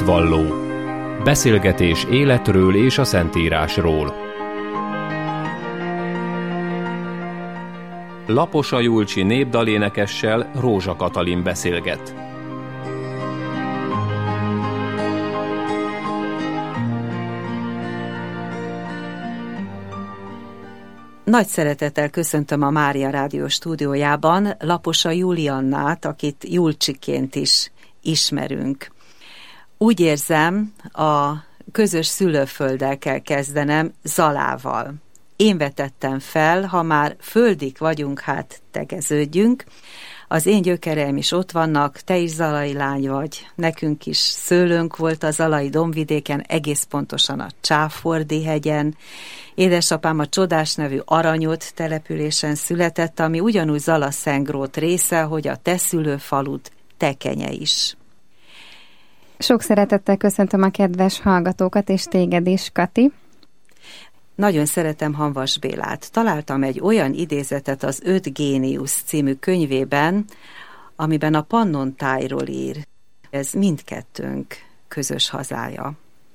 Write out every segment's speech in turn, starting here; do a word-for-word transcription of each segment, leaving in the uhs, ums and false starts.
hitvalló. Beszélgetés életről és a Szentírásról. Laposa Julcsi népdalénekessel Rózsa Katalin beszélget. Nagy szeretettel köszöntöm a Mária Rádió stúdiójában Laposa Juliannát, akit Julcsiként is ismerünk. Úgy érzem, a közös szülőfölddel kell kezdenem, Zalával. Én vetettem fel, ha már földik vagyunk, hát tegeződjünk. Az én gyökereim is ott vannak, te is zalai lány vagy, nekünk is szőlőnk volt a zalai dombvidéken, egész pontosan a Csáfordi hegyen. Édesapám a Csodás nevű Aranyot településen született, ami ugyanúgy Zala-Szentgrót része, hogy a te szülőfalud Tekenye is. Sok szeretettel köszöntöm a kedves hallgatókat, és téged is, Kati. Nagyon szeretem Hamvas Bélát. Találtam egy olyan idézetet az Öt géniusz című könyvében, amiben a Pannontájról ír. Ez mindkettőnk közös hazája.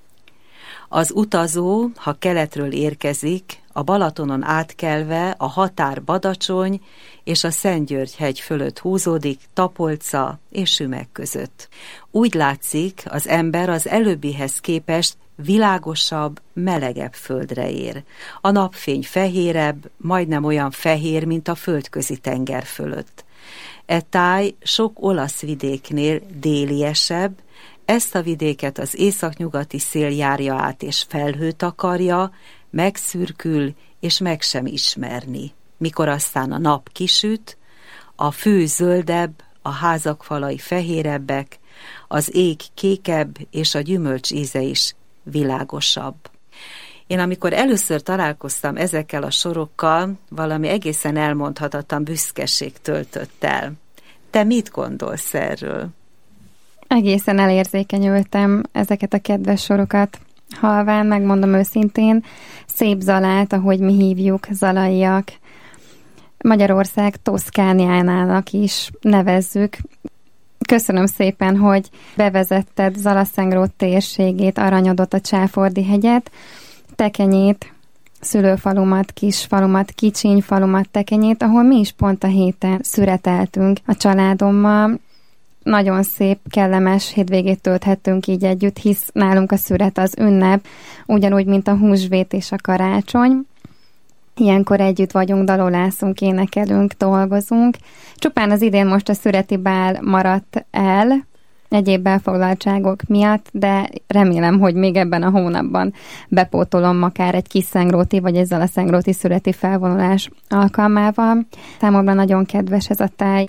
Az utazó, ha keletről érkezik, a Balatonon átkelve a határ Badacsony és a Szentgyörgy-hegy fölött húzódik Tapolca és Sümeg között. Úgy látszik, az ember az előbbihez képest világosabb, melegebb földre ér. A napfény fehérebb, majdnem olyan fehér, mint a földközi tenger fölött. E táj sok olasz vidéknél déliesebb, ezt a vidéket az északnyugati szél járja át és felhőt akarja, megszürkül és meg sem ismerni. Mikor aztán a nap kisüt, a fű zöldebb, a házak falai fehérebbek, az ég kékebb és a gyümölcs íze is világosabb. Én amikor először találkoztam ezekkel a sorokkal, valami egészen elmondhatatlan büszkeség töltött el. Te mit gondolsz erről? Egészen elérzékenyültem ezeket a kedves sorokat. Halván, megmondom őszintén, szép Zalát, ahogy mi hívjuk, zalaiak, Magyarország Toszkániánának is nevezzük. Köszönöm szépen, hogy bevezetted Zala-Szentgrót térségét, Aranyodot, a Csáfordi hegyet, Tekenyét, szülőfalumat, kisfalumat, Kicsiny falumat, Tekenyét, ahol mi is pont a héten szüreteltünk a családommal. Nagyon szép, kellemes hétvégét tölthettünk így együtt, hisz nálunk a szüret az ünnep, ugyanúgy, mint a húsvét és a karácsony. Ilyenkor együtt vagyunk, dalolászunk, énekelünk, dolgozunk. Csupán az idén most a szüreti bál maradt el, egyéb elfoglaltságok miatt, de remélem, hogy még ebben a hónapban bepótolom akár egy kis szentgróti, vagy ezzel a szentgróti szüreti felvonulás alkalmával. Számomra nagyon kedves ez a táj.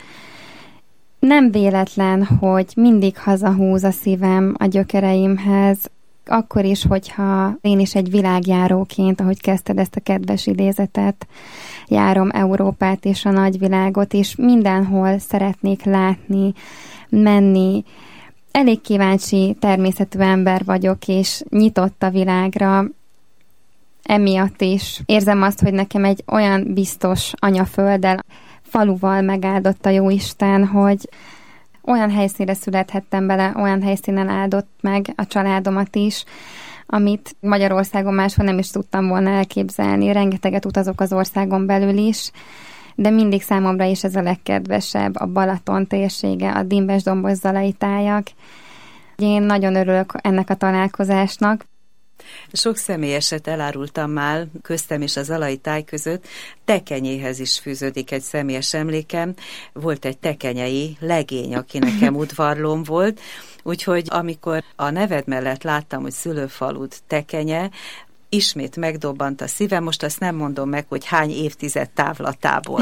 Nem véletlen, hogy mindig hazahúz a szívem a gyökereimhez, akkor is, hogyha én is egy világjáróként, ahogy kezdted ezt a kedves idézetet, járom Európát és a nagyvilágot, és mindenhol szeretnék látni, menni. Elég kíváncsi természetű ember vagyok, és nyitott a világra. Emiatt is érzem azt, hogy nekem egy olyan biztos anyafölddel, faluval megáldott a Jóisten, hogy olyan helyszínre születhettem bele, olyan helyszínen áldott meg a családomat is, amit Magyarországon máshol nem is tudtam volna elképzelni. Rengeteget utazok az országon belül is, de mindig számomra is ez a legkedvesebb, a Balaton térsége, a Dimbes-dombos zalai tájak. Én nagyon örülök ennek a találkozásnak. Sok személyeset elárultam már köztem és a zalai táj között. Tekenyéhez is fűződik egy személyes emlékem. Volt egy tekenyei legény, aki nekem udvarlóm volt, úgyhogy amikor a neved mellett láttam, hogy szülőfalud Tekenye, ismét megdobbant a szívem, most azt nem mondom meg, hogy hány évtized távlatából.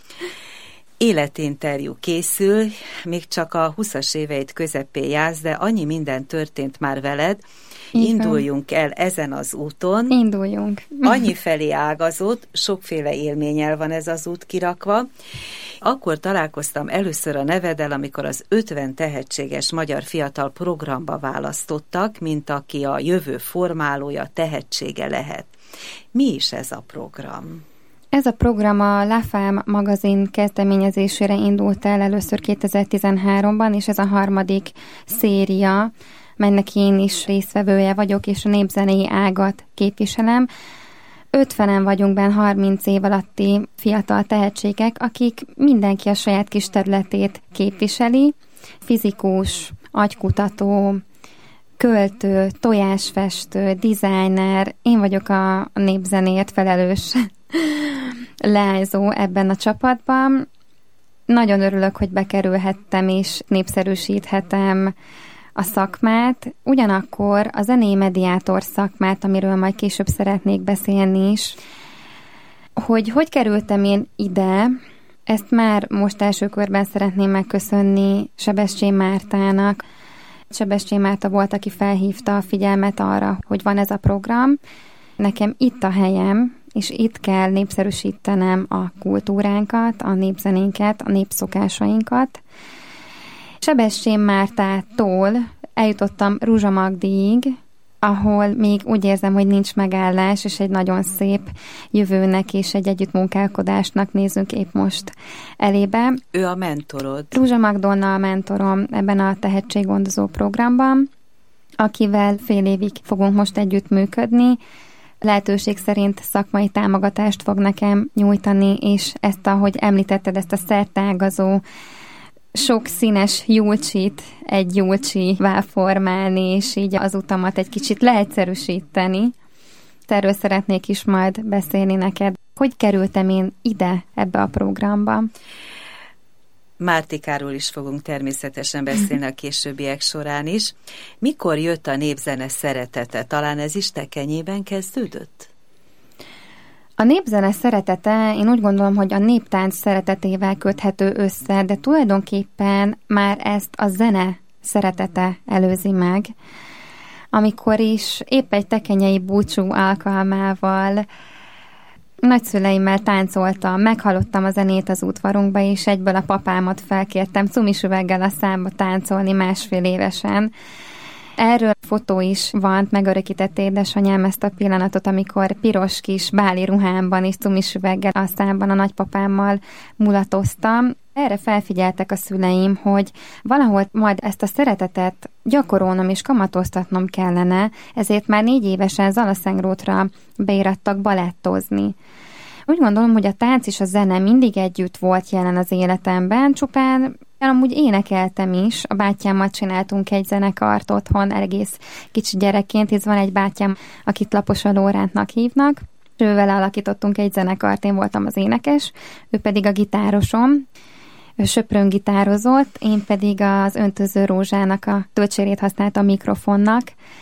Életinterjú készül, még csak a huszas éveid közepén jársz, de annyi minden történt már veled. Induljunk el ezen az úton. Induljunk. Annyi felé ágazott, sokféle élménnyel van ez az út kirakva. Akkor találkoztam először a neveddel, amikor az ötven tehetséges magyar fiatal programba választottak, mint aki a jövő formálója, tehetsége lehet. Mi is ez a program? Ez a program a La Femme magazin kezdeményezésére indult el először kétezer-tizenháromban, és ez a harmadik széria, melynek én is résztvevője vagyok, és a népzenei ágat képviselem. ötvenen vagyunk benne harminc év alatti fiatal tehetségek, akik mindenki a saját kis területét képviseli. Fizikus, agykutató, költő, tojásfestő, designer, én vagyok a népzenéért felelős leányzó ebben a csapatban. Nagyon örülök, hogy bekerülhettem és népszerűsíthetem a szakmát, ugyanakkor a zenei mediátor szakmát, amiről majd később szeretnék beszélni is, hogy hogy kerültem én ide, ezt már most első körben szeretném megköszönni Sebestyén Mártának. Sebestyén Márta volt, aki felhívta a figyelmet arra, hogy van ez a program. Nekem itt a helyem, és itt kell népszerűsítenem a kultúránkat, a népzenénket, a népszokásainkat. Sebestyén Mártától eljutottam Ruzsa Magdiig, ahol még úgy érzem, hogy nincs megállás, és egy nagyon szép jövőnek és egy együttmunkálkodásnak nézünk épp most elébe. Ő a mentorod. Ruzsa Magdonna a mentorom ebben a tehetséggondozó programban, akivel fél évig fogunk most együttműködni. Lehetőség szerint szakmai támogatást fog nekem nyújtani, és ezt, ahogy említetted, ezt a szerteágazó sok színes julcsit egy julcsivá formálni, és így az utamat egy kicsit leegyszerűsíteni. Erről szeretnék is majd beszélni neked. Hogy kerültem én ide, ebbe a programba? Mártikáról is fogunk természetesen beszélni a későbbiek során is. Mikor jött a népzene szeretete? Talán ez is tekenyében kezdődött? A népzene szeretete, én úgy gondolom, hogy a néptánc szeretetével köthető össze, de tulajdonképpen már ezt a zene szeretete előzi meg, amikor is épp egy tekenyei búcsú alkalmával nagyszüleimmel táncoltam, meghallottam a zenét az udvarunkba, és egyből a papámat felkértem cumisüveggel a számba táncolni másfél évesen. Erről fotó is van, megörökített édesanyám ezt a pillanatot, amikor piros kis báli ruhámban és cumisüveggel a számban a nagypapámmal mulatoztam. Erre felfigyeltek a szüleim, hogy valahol majd ezt a szeretetet gyakorolnom és kamatoztatnom kellene, ezért már négy évesen Zalaszengrótra beirattak balettozni. Úgy gondolom, hogy a tánc és a zene mindig együtt volt jelen az életemben, csupán amúgy énekeltem is, a bátyámmal csináltunk egy zenekart otthon egész kicsi gyerekként, hisz van egy bátyám, akit Laposa Lórántnak hívnak, ővel alakítottunk egy zenekart, én voltam az énekes, ő pedig a gitárosom, ő söprön gitározott, én pedig az Öntöző Rózsának a töltsérét használtam a mikrofonnak,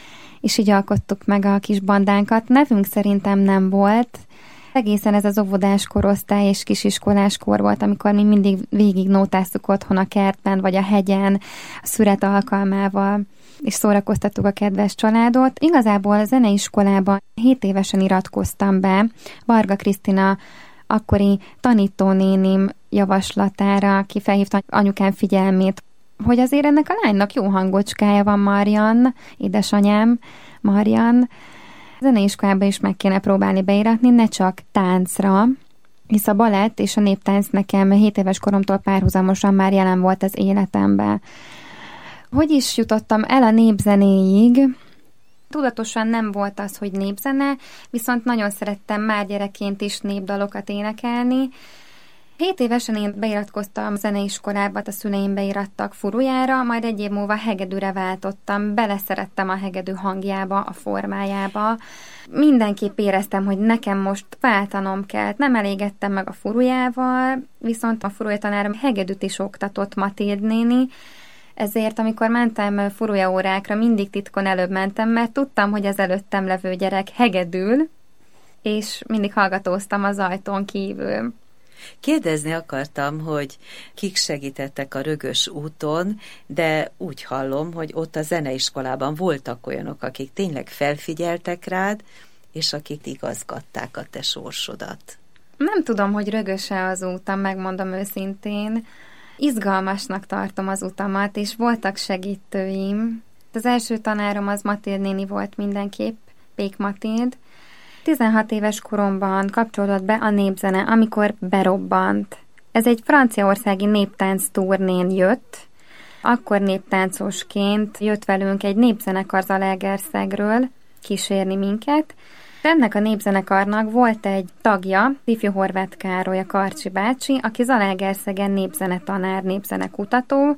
és így alkottuk meg a kis bandánkat. Nevünk szerintem nem volt, egészen ez az óvodás korosztály és kisiskolás kor volt, amikor mi mindig végig nótáztuk otthon a kertben, vagy a hegyen, a szüret alkalmával, és szórakoztattuk a kedves családot. Igazából a zeneiskolában hét évesen iratkoztam be, Varga Krisztina akkori tanítónénim javaslatára, aki felhívta anyukám figyelmét, hogy azért ennek a lánynak jó hangocskája van, Marian, édesanyám, Marian, zeneiskolába is meg kéne próbálni beiratni, ne csak táncra, hisz a balett és a néptánc nekem hét éves koromtól párhuzamosan már jelen volt az életemben. Hogy is jutottam el a népzenéig? Tudatosan nem volt az, hogy népzene, viszont nagyon szerettem már gyerekként is népdalokat énekelni. Hét évesen én beiratkoztam a zeneiskolába, a szüleim beirattak furujára, majd egy év múlva hegedűre váltottam, beleszerettem a hegedű hangjába, a formájába. Mindenképp éreztem, hogy nekem most váltanom kell. Nem elégedtem meg a furujával, viszont a furujatanárom hegedűt is oktatott, Matild néni, ezért amikor mentem furujaórákra, mindig titkon előbb mentem, mert tudtam, hogy az előttem levő gyerek hegedül, és mindig hallgatóztam az ajtón kívül. Kérdezni akartam, hogy kik segítettek a rögös úton, de úgy hallom, hogy ott a zeneiskolában voltak olyanok, akik tényleg felfigyeltek rád, és akik igazgatták a te sorsodat. Nem tudom, hogy rögös-e az útam, megmondom őszintén. Izgalmasnak tartom az utamat, és voltak segítőim. Az első tanárom az Matild néni volt mindenképp, Pék Matild. tizenhat éves koromban kapcsolódott be a népzene, amikor berobbant. Ez egy franciaországi néptánc turnén jött, Akkor néptáncosként jött velünk egy népzenekar Zalaegerszegről kísérni minket. Ennek a népzenekarnak volt egy tagja, ifjú Horváth Károly, a Karcsi bácsi, aki Zalaegerszegen népzenetanár, népzenekutató.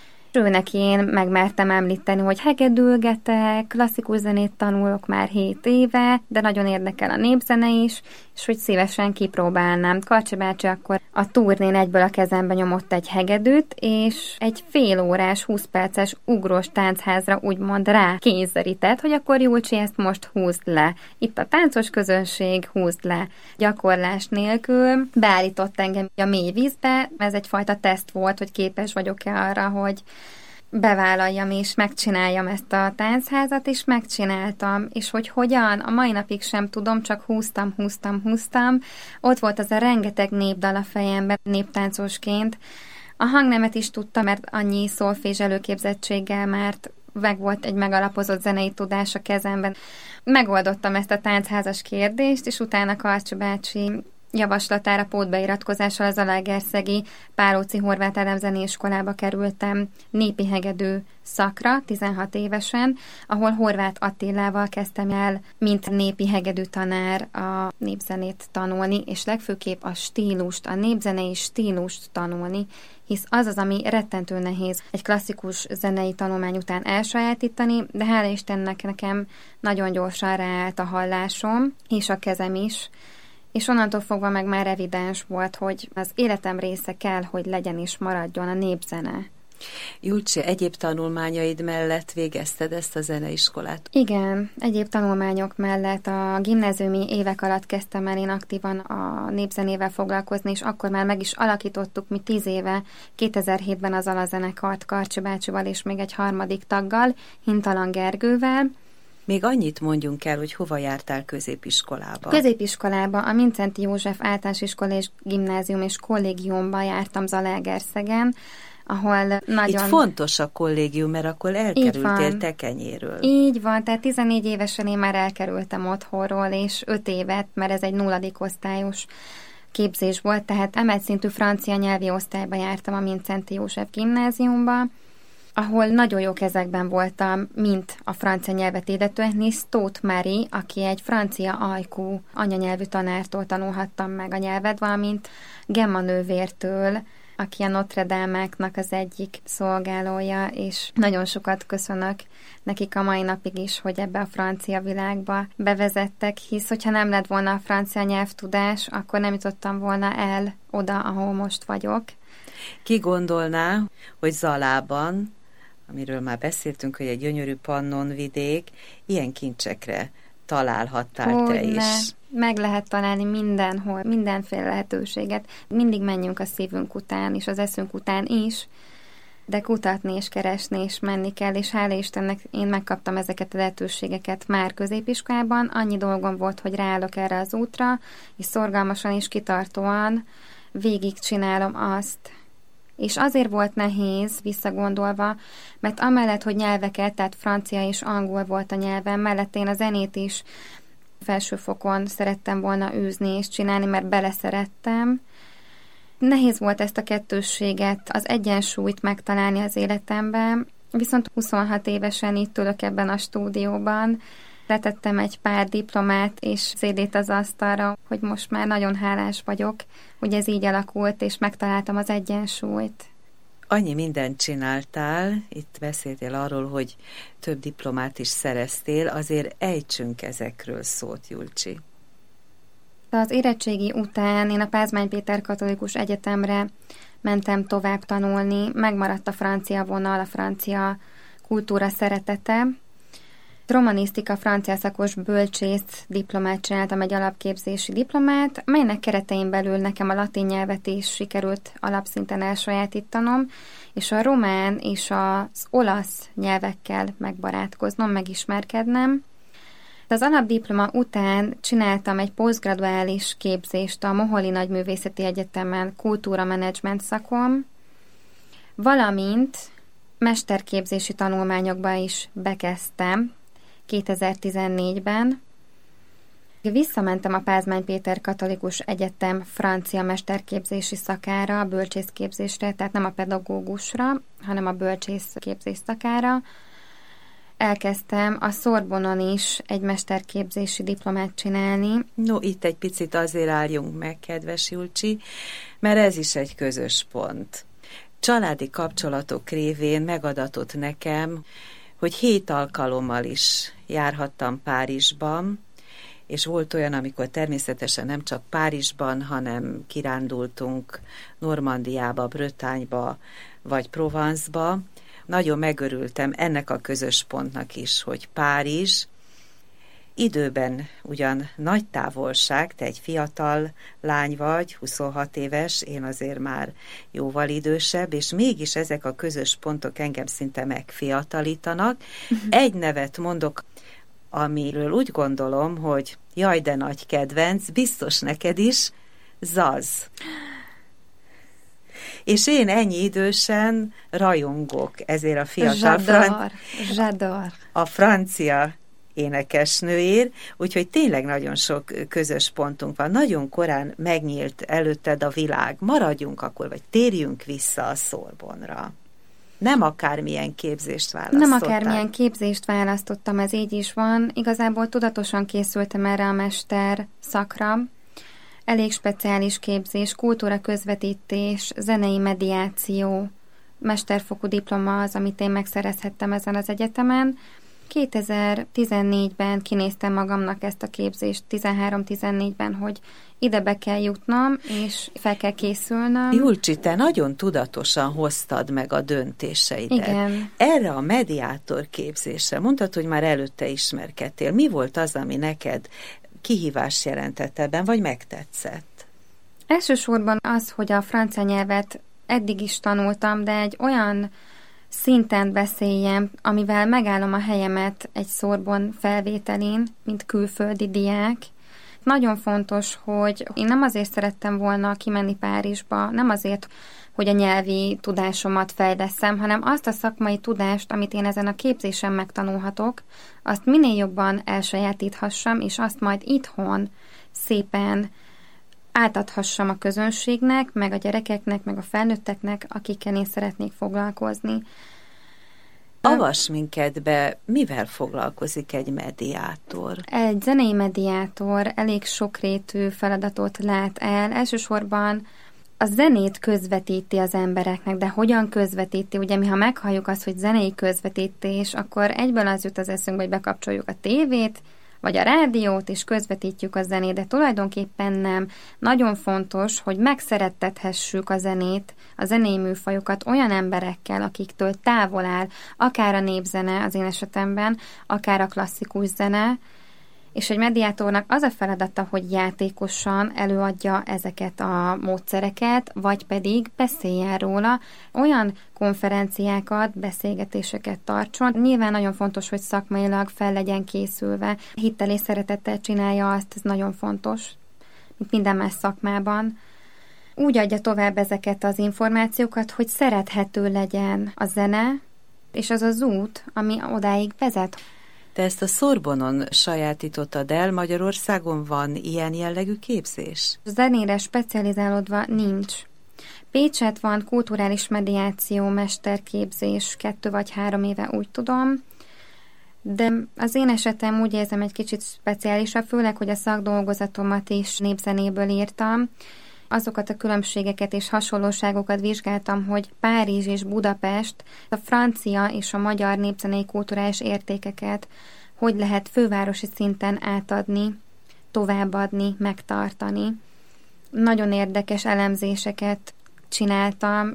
Ő neki én megmertem említeni, hogy hegedülgetek, klasszikus zenét tanulok már hét éve, de nagyon érdekel a népzene is, és hogy szívesen kipróbálnám. Karcsi bácsi akkor a turnén egyből a kezembe nyomott egy hegedűt, és egy fél órás, húsz perces ugrós táncházra úgymond rá kényszerített, hogy akkor Julcsi, ezt most húzd le. Itt a táncos közönség, húzd le. Gyakorlás nélkül beállított engem a mély vízbe, ez egyfajta teszt volt, hogy képes vagyok-e arra, hogy bevállaljam és megcsináljam ezt a táncházat, és megcsináltam. És hogy hogyan, a mai napig sem tudom, csak húztam, húztam, húztam. Ott volt az a rengeteg népdal a fejemben néptáncosként. A hangnemet is tudtam, mert annyi szolfés előképzettséggel már meg volt egy megalapozott zenei tudás a kezemben. Megoldottam ezt a táncházas kérdést, és utána Karcsi bácsi javaslatára pótbeiratkozással az zalaegerszegi Pálóci Horváth Ádám Zeneiskolába kerültem népi hegedű szakra, tizenhat évesen, ahol Horváth Attilával kezdtem el, mint népi hegedű tanár a népzenét tanulni, és legfőképp a stílust, a népzenei stílust tanulni, hisz az az, ami rettentő nehéz egy klasszikus zenei tanulmány után elsajátítani, de hála Istennek nekem nagyon gyorsan ráállt a hallásom, és a kezem is, és onnantól fogva meg már evidens volt, hogy az életem része kell, hogy legyen és maradjon a népzene. Julcsi, egyéb tanulmányaid mellett végezted ezt a zeneiskolát? Igen, egyéb tanulmányok mellett a gimnáziumi évek alatt kezdtem el én aktívan a népzenével foglalkozni, és akkor már meg is alakítottuk mi tíz éve, kétezer-hétben az alazenekart Karcsi bácsival és még egy harmadik taggal, Hintalan Gergővel. Még annyit mondjunk el, hogy hova jártál középiskolába. Középiskolába, a Mindszenty József Általános Iskola és Gimnázium és Kollégiumba jártam Zalaegerszegen, ahol nagyon... Itt fontos a kollégium, mert akkor elkerültél Tekenyéről. Így van, tehát tizennégy évesen én már elkerültem otthonról, és öt évet, mert ez egy nulladik osztályos képzés volt, tehát emelt szintű francia nyelvi osztályba jártam a Mindszenty József Gimnáziumba, ahol nagyon jó kezekben voltam, mint a francia nyelvet illetően, hisz Tóth Mari, aki egy francia ajkú anyanyelvű tanártól tanulhattam meg a nyelvet, valamint Gemma nővértől, aki a Notre Dame-áknak az egyik szolgálója, és nagyon sokat köszönök nekik a mai napig is, hogy ebbe a francia világba bevezettek, hisz hogyha nem lett volna a francia nyelvtudás, akkor nem jutottam volna el oda, ahol most vagyok. Ki gondolná, hogy Zalában, amiről már beszéltünk, hogy egy gyönyörű pannonvidék, ilyen kincsekre találhattál Hogy te is. Ne. Meg lehet találni mindenhol, mindenféle lehetőséget. Mindig menjünk a szívünk után, és az eszünk után is, de kutatni és keresni és menni kell, és hála Istennek én megkaptam ezeket a lehetőségeket már középiskolában. Annyi dolgom volt, hogy ráállok erre az útra, és szorgalmasan és kitartóan végigcsinálom azt. És azért volt nehéz, visszagondolva, mert amellett, hogy nyelveket, tehát francia és angol volt a nyelvem, mellett én a zenét is felsőfokon szerettem volna űzni és csinálni, mert beleszerettem. Nehéz volt ezt a kettősséget, az egyensúlyt megtalálni az életemben, viszont huszonhat évesen itt ülök ebben a stúdióban, letettem egy pár diplomát és cé dét az asztalra, hogy most már nagyon hálás vagyok, hogy ez így alakult, és megtaláltam az egyensúlyt. Annyi mindent csináltál, itt beszéltél arról, hogy több diplomát is szereztél, azért ejtsünk ezekről szót, Julcsi. Az érettségi után én a Pázmány Péter Katolikus Egyetemre mentem tovább tanulni, megmaradt a francia vonal, a francia kultúra szeretete. Romanisztika francia szakos bölcsész diplomát csináltam, egy alapképzési diplomát, melynek keretein belül nekem a latin nyelvet is sikerült alapszinten elsajátítanom, és a román és az olasz nyelvekkel megbarátkoznom, megismerkednem. Az alapdiploma után csináltam egy posztgraduális képzést a Moholi Nagyművészeti Egyetemen kultúramenedzsment szakon, valamint mesterképzési tanulmányokba is bekezdtem kétezer-tizennégyben. Visszamentem a Pázmány Péter Katolikus Egyetem francia mesterképzési szakára, a bölcsészképzésre, tehát nem a pedagógusra, hanem a bölcsészképzés szakára. Elkezdtem a Szorbonon is egy mesterképzési diplomát csinálni. No, itt egy picit azért álljunk meg, kedves Julcsi, mert ez is egy közös pont. Családi kapcsolatok révén megadatott nekem, hogy hét alkalommal is járhattam Párizsban, és volt olyan, amikor természetesen nem csak Párizsban, hanem kirándultunk Normandiába, Brötányba, vagy Provence-ba. Nagyon megörültem ennek a közös pontnak is, hogy Párizs időben ugyan nagy távolság, te egy fiatal lány vagy, huszonhat éves, én azért már jóval idősebb, és mégis ezek a közös pontok engem szinte megfiatalítanak. Uh-huh. Egy nevet mondok, amiről úgy gondolom, hogy jaj, de nagy kedvenc, biztos neked is, Zaz. És én ennyi idősen rajongok ezért a fiatal Zsador, Zsador. a francia énekesnőért, úgyhogy tényleg nagyon sok közös pontunk van. Nagyon korán megnyílt előtted a világ. Maradjunk akkor, vagy térjünk vissza a Sorbonra. Nem akármilyen képzést választottál. Nem akármilyen képzést választottam, ez így is van. Igazából tudatosan készültem erre a mester szakra. Elég speciális képzés, kultúra közvetítés, zenei mediáció, mesterfokú diploma az, amit én megszerezhettem ezen az egyetemen. kétezer-tizennégyben kinéztem magamnak ezt a képzést, tizenhárom-tizennégyben, hogy ide be kell jutnom, és fel kell készülnöm. Julcsi, te nagyon tudatosan hoztad meg a döntéseidet. Igen. Erre a mediátor képzésre, mondtad, hogy már előtte ismerkedtél. Mi volt az, ami neked kihívást jelentett ebben, vagy megtetszett? Elsősorban az, hogy a francia nyelvet eddig is tanultam, de egy olyan szinten beszéljem, amivel megállom a helyemet egy Sorbonne felvételén, mint külföldi diák. Nagyon fontos, hogy én nem azért szerettem volna kimenni Párizsba, nem azért, hogy a nyelvi tudásomat fejleszem, hanem azt a szakmai tudást, amit én ezen a képzésen megtanulhatok, azt minél jobban elsajátíthassam, és azt majd itthon szépen átadhassam a közönségnek, meg a gyerekeknek, meg a felnőtteknek, akikkel én szeretnék foglalkozni. Avass minket be, mivel foglalkozik egy mediátor? Egy zenei mediátor elég sokrétű feladatot lát el. Elsősorban a zenét közvetíti az embereknek, de hogyan közvetíti? Ugye mi, ha meghalljuk azt, hogy zenei közvetítés, akkor egyből az jut az eszünkbe, hogy bekapcsoljuk a tévét, vagy a rádiót, és közvetítjük a zenét, de tulajdonképpen nem. Nagyon fontos, hogy megszerettethessük a zenét, a zenei műfajokat olyan emberekkel, akiktől távol áll, akár a népzene az én esetemben, akár a klasszikus zene, és egy mediátornak az a feladata, hogy játékosan előadja ezeket a módszereket, vagy pedig beszéljen róla, olyan konferenciákat, beszélgetéseket tartson. Nyilván nagyon fontos, hogy szakmailag fel legyen készülve. Hittel és szeretettel csinálja azt, ez nagyon fontos, mint minden más szakmában. Úgy adja tovább ezeket az információkat, hogy szerethető legyen a zene, és az az út, ami odáig vezet. Te ezt a Sorbonon sajátítottad el, Magyarországon van ilyen jellegű képzés? Zenére specializálódva nincs. Pécset van kulturális mediáció, mesterképzés, kettő vagy három éve, úgy tudom, de az én esetem úgy érzem egy kicsit speciálisabb, főleg, hogy a szakdolgozatomat is népzenéből írtam. Azokat a különbségeket és hasonlóságokat vizsgáltam, hogy Párizs és Budapest, a francia és a magyar népzenei kulturális értékeket hogy lehet fővárosi szinten átadni, továbbadni, megtartani. Nagyon érdekes elemzéseket csináltam.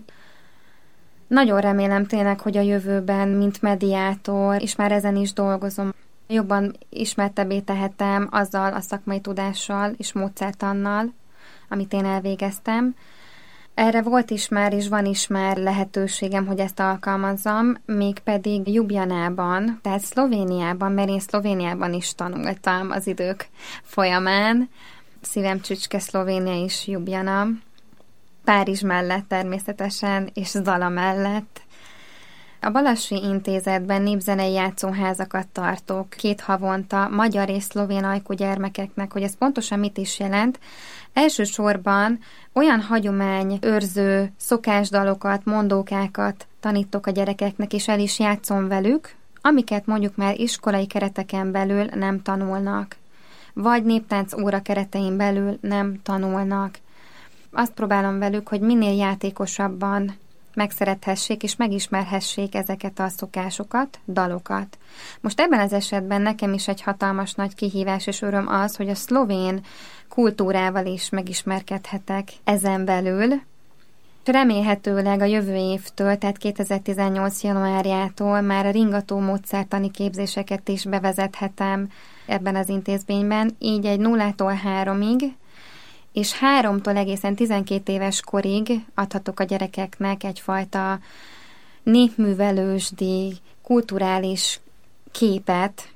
Nagyon remélem tényleg, hogy a jövőben, mint mediátor, és már ezen is dolgozom, jobban ismertebbé tehetem azzal a szakmai tudással és módszertannal, amit én elvégeztem. Erre volt is már, és van is már lehetőségem, hogy ezt alkalmazzam, mégpedig Ljubljanában, tehát Szlovéniában, mert én Szlovéniában is tanultam az idők folyamán. Szívem csücske Szlovénia is Ljubljana. Párizs mellett természetesen, és Zala mellett. A Balassi Intézetben népzenei játszóházakat tartok két havonta magyar és szlovén ajkú gyermekeknek, hogy ez pontosan mit is jelent. Elsősorban olyan hagyományőrző szokásdalokat, mondókákat tanítok a gyerekeknek, és el is játszom velük, amiket mondjuk már iskolai kereteken belül nem tanulnak, vagy néptánc óra keretein belül nem tanulnak. Azt próbálom velük, hogy minél játékosabban megszerethessék és megismerhessék ezeket a szokásokat, dalokat. Most ebben az esetben nekem is egy hatalmas nagy kihívás és öröm az, hogy a szlovén kultúrával is megismerkedhetek ezen belül. Remélhetőleg a jövő évtől, tehát kétezer-tizennyolc januárjától már a ringató módszertani képzéseket is bevezethetem ebben az intézményben, így egy nullától háromig, és háromtól egészen tizenkét éves korig adhatok a gyerekeknek egyfajta népművelősdi, kulturális képet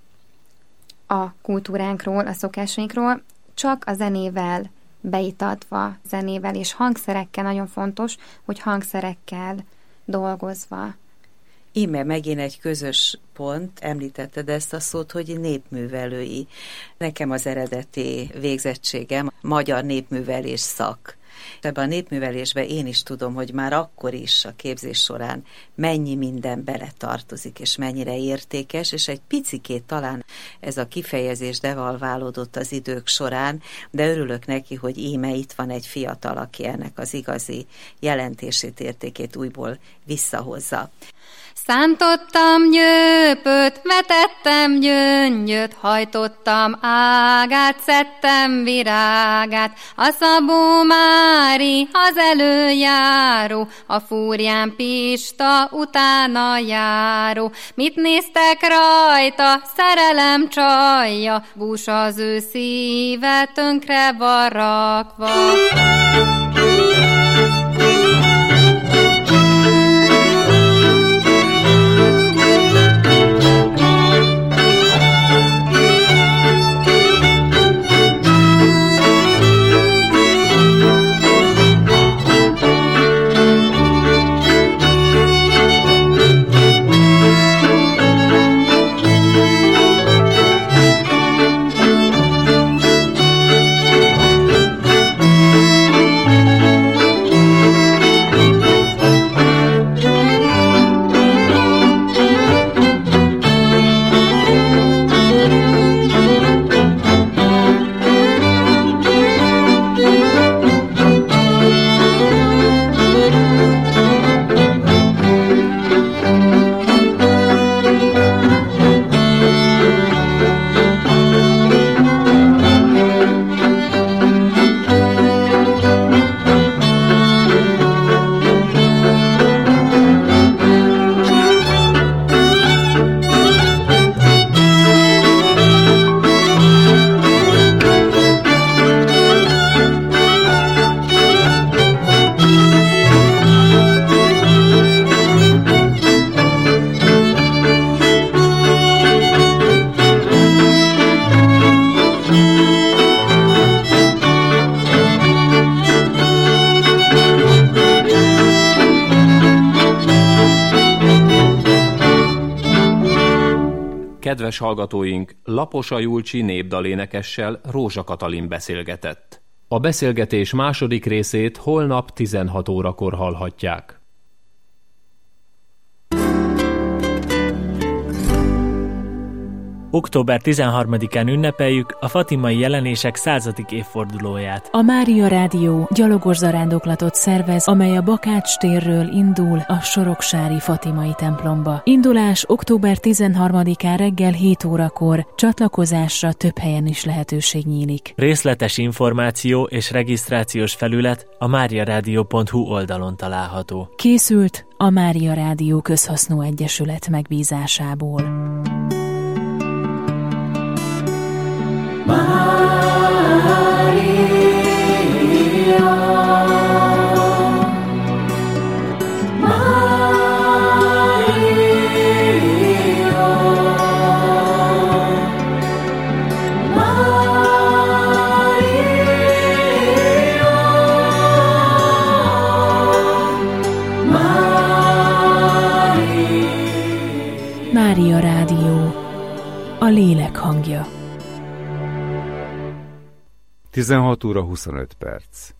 a kultúránkról, a szokásainkról, csak a zenével beitatva, zenével és hangszerekkel, nagyon fontos, hogy hangszerekkel dolgozva. Íme megint egy közös pont, említetted ezt a szót, hogy népművelői. Nekem az eredeti végzettségem magyar népművelés szak. Ebben a népművelésben én is tudom, hogy már akkor is a képzés során mennyi minden beletartozik, és mennyire értékes, és egy picikét talán ez a kifejezés devalválódott az idők során, de örülök neki, hogy íme itt van egy fiatal, aki ennek az igazi jelentését, értékét újból visszahozza. Szántottam gyöpöt, vetettem gyöngyöt, hajtottam ágát, szedtem virágát. A Szabó Mári az előjáró, a Fúrján Pista utána járó. Mit néztek rajta, szerelem csalja, bús az ő szíve tönkre van rakva. Kedves hallgatóink, Laposa Julcsi népdalénekessel Rózsa Katalin beszélgetett. A beszélgetés második részét holnap tizenhat órakor hallhatják. október tizenharmadikán ünnepeljük a fatimai jelenések századik évfordulóját. A Mária Rádió gyalogos zarándoklatot szervez, amely a Bakács térről indul a soroksári fatimai templomba. Indulás október tizenharmadikán reggel hét órakor, csatlakozásra több helyen is lehetőség nyílik. Részletes információ és regisztrációs felület a máriaradio pont hu oldalon található. Készült a Mária Rádió Közhasznú Egyesület megbízásából. Maria. tizenhat óra huszonöt perc.